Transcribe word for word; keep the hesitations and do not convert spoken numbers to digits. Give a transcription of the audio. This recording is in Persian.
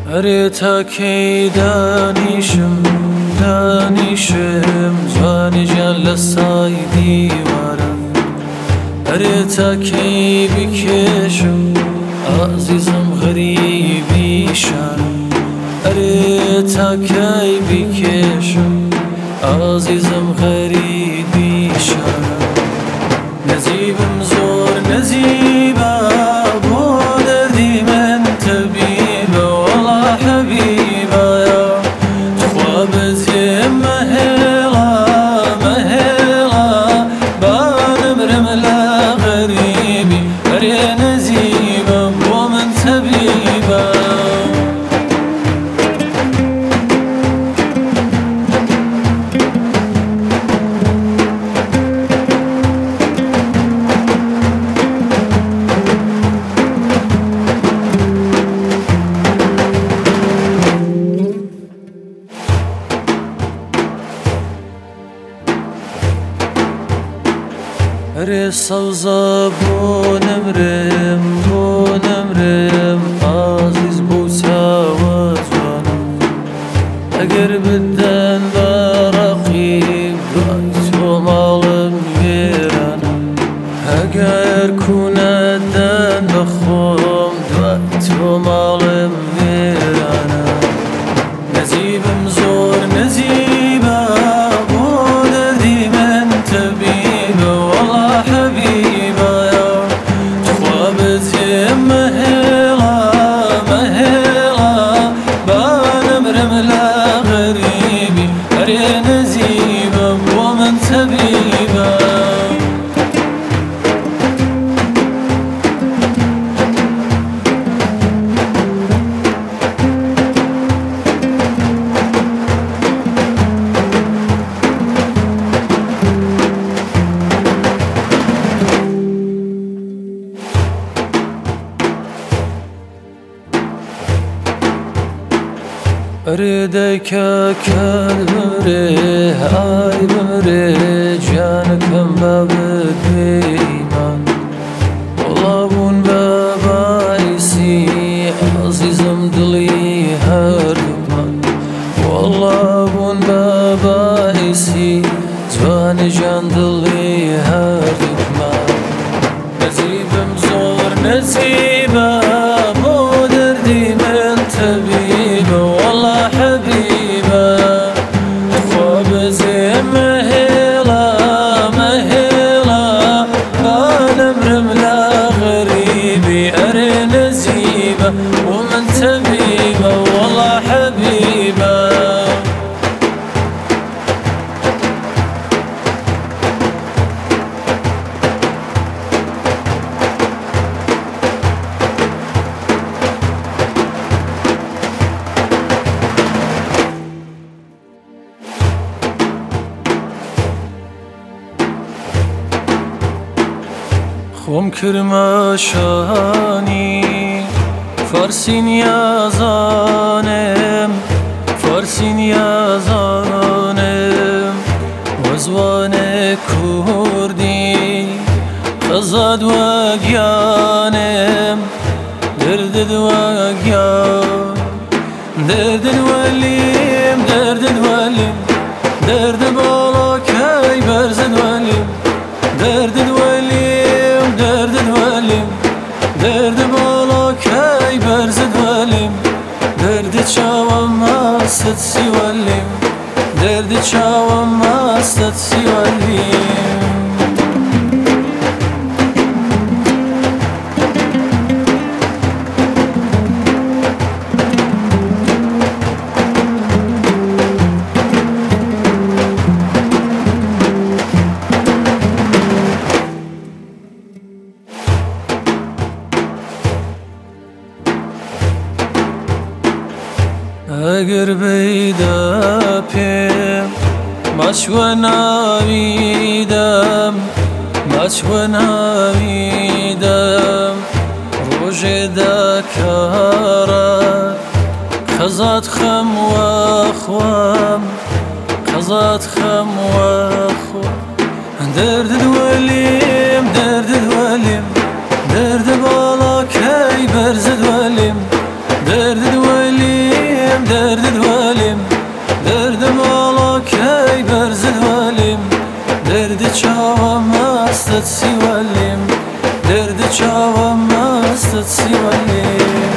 هەرێ تاکەی دانیشم دانیشم جوانی گیان لە سای دیوارە هەرێ تاکەی بکێشم ئازیزم غەریبی شارە هەرێ تاکەی بکێشم ئازیزم غەریبی شارە نەزیبم زۆر نەزیبە بۆ دەردی من تەبیبە وەڵا حەبیبایە تخوا بەجێم مەهێڵە مەهێڵە با نەمرم لە غەریبی هەرێ نەزیبە بۆ من تەبیبە هەرێ سەوزە بۆ نەمرم بۆ نەمرم ئازیز بۆ چاوە جوانم ئەگەر بدەن بە ڕەقیب دوای تۆ ماڵم وێرانە ئەگەر کوونەدەن بە خۆم دوای تۆ ماڵم وێرانە نەزیبم زۆر نەزیبە بۆ دەردی من تەبیبە وەڵا حەبیبایە تخوا بەجێم مەهێڵە مەهێڵە با نەمرم لە غەریبی هەرێ نەزیبە بۆ من تەبیبە هەرێ دایکە کات بمرێ ئای بمرێ گیانەکەم با بدوێ ئیمان وەڵا بوون بە بایسی ئازیزم دڵی هەردوومان وەڵا بوون بە بایسی جوانی گیان دڵی هەردوومان نەزیبم زۆر نەزیبە بۆ دەردی من تەبیبە وەڵا حەبیبە تخوا بەجێم مەهێڵە مەهێڵە با نەمرم لە غەریبی هەرێ نەزیبە بۆ من تەبیبە وەڵا حەبیبە خۆم کردمە شانی فارسی نیازانم فارسی نیازانم وەزوانێ کوردی قەزاد وەگیانم دەردت وەگیان دەردت وەلیم دەردت وەلیم دەردە باڵاکەی بەرزت وەلیم دەردت وەلیم دەردت وەلیم دەردە باڵاکەی بەرزت وەلیم دەردە چاوەم ماستت سیوەلیم دەردە چاوەم ماستت سیوەلیم ئەگەر بەیدا پێم ماچوە ناویدەم ماچوە ناویدەم ڕۆژێ داکارە قەزات خەم وەخوام قەزات خەم وەخوام دەردت وەلیم دەردت وەلیم دەردە باڵاکەی بەرزت وەلیم دەردت وەلیم مستت سیوالیم، درد چاوم مستت سیوالیم.